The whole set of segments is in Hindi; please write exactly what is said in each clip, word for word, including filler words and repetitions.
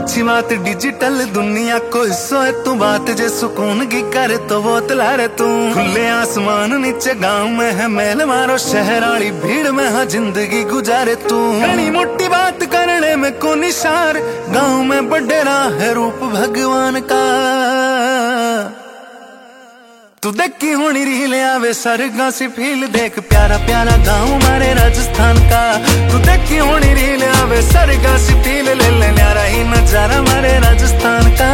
अच्छी बात डिजिटल दुनिया को हिस्सो है तू बात जे सुकून की करे तो वो तला रे तू खुले आसमान नीचे गांव में है मेल मारो शहर वाली भीड़ में हाँ जिंदगी गुजारे तू घनी मोटी बात करने में को निशार गांव में बडेरा है रूप भगवान का तू देखी होनी रील आवे सरगा सी फील देख प्यारा प्यारा गांव हमारे राजस्थान का तू देखी होनी रील आवे सरगा सी फील ले ले न्यारा ही नजारा हमारे राजस्थान का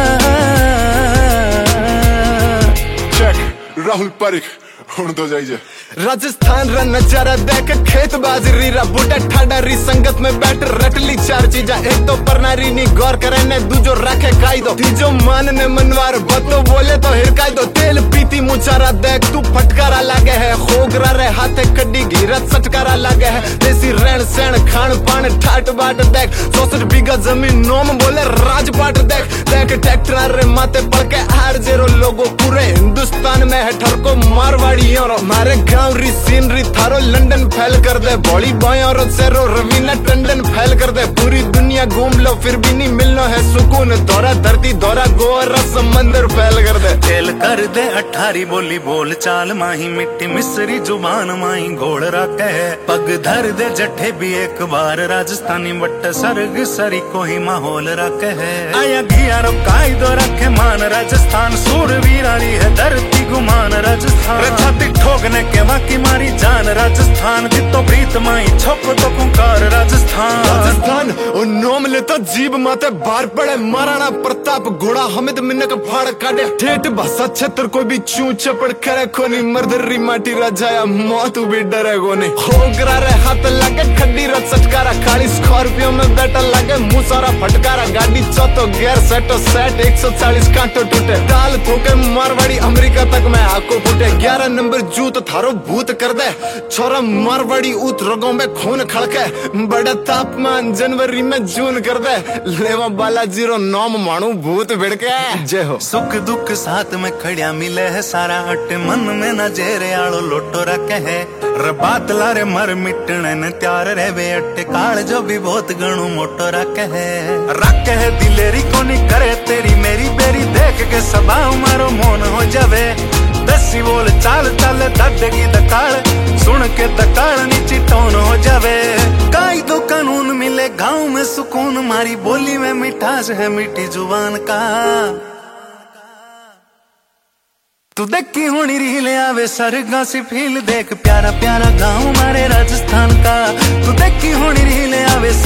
चेक राहुल पारिक हुण तो जाइए राजस्थान रा नजारा देख खेत बाजरी रा बूटा ठाडा री संगत में बैठ रटली चार चीजा एक तो परनारी नी गौर करे ने दूजो रखे खाई दो तीजो मान ने मनवार बतो बोले तो हिरकाई दो तेल पीती मुचारा देख तू फटकारा लागे है खोगरा रे हाथे कड्डी घीरत सटकारा लागे है देसी रहन सहन खान पान ठाट बाट देख चौसठ बीघा जमीन नोम बोले राजपाट देख देख ट्रैक्टर रे माथे पड़के हार जेरो लोगो पूरे हिंदुस्तान में है ठरको मारवाड़ी और मारे गांव री सीनरी थारो लंदन फैल कर दे बॉडी बॉय और सेरो रवीना टंडन फैल कर दे पूरी दुनिया घूम लो फिर भी नहीं मिलना है सुकून दौरा धरती दौरा गोरा समंदर फैल कर दे खेल कर दे अठारी बोली बोल चाल माही मिट्टी मिस्री जुबान माही घोड़ रखे है पग धर दे जठे भी एक बार राजस्थानी बट सर्ग सरी को ही माहौल रखे है आया घिया रो काई दो रखे मान राजस्थान सूर वीरारी है धरती गुमान राजस्थान छाती ठोकने के बाकी मारी जान राजस्थान की तो प्रीत माई छोप तो कुंकार राजस्थान राजस्थान ओ नोम ले तो जीव माते बार पड़े महाराणा प्रताप घोड़ा हमिद मिन्नक फाड़ काटे ठेठ भाषा क्षेत्र कोई भी चू चपड़ करे कोनी मर्दरी माटी राजाया मौत भी डरे कोनी खोगरा रे हाथ लगे खड्डी रा चटकारा खाली स्कॉर्पियो में बैठा लगे मुंह सारा फटकारा गाड़ी चौथो गियर सेटो सेट एक सौ चालीस कांटो टूटे डाल ठोके मारवाड़ी अमेरिका तक में आको फूटे ग्यारह नंबर जूत थारो भूत कर दे छोरा मारवाड़ी उत रगों में खून खड़के बड़ा तापमान जनवरी में जून कर दे लेवा बालाजी रो नौम मानू भूत भिड़के जय हो सुख दुख साथ में खड़िया मिले है सारा अट मन में न जेरे आलो लोटो रखे है रबात लारे मर मिटने न त्यार रे वे अट्टे काल जो भी बहुत गणु मोटो रखे है रखे है दिलेरी को नहीं करे तेरी मेरी बेरी देख के सबा मारो मोन हो जावे दसी बोल चाल चाल दड्डगी दकाल सुन के दकाल नीची टोन हो जावे काई तो कानून मिले गांव में सुकून मारी बोली में मिठास है मीठी जुबान का तू देखी होनी रील आवे सरगा सी फील देख प्यारा प्यारा गांव हमारे राजस्थान का तू देखी होनी रील आवे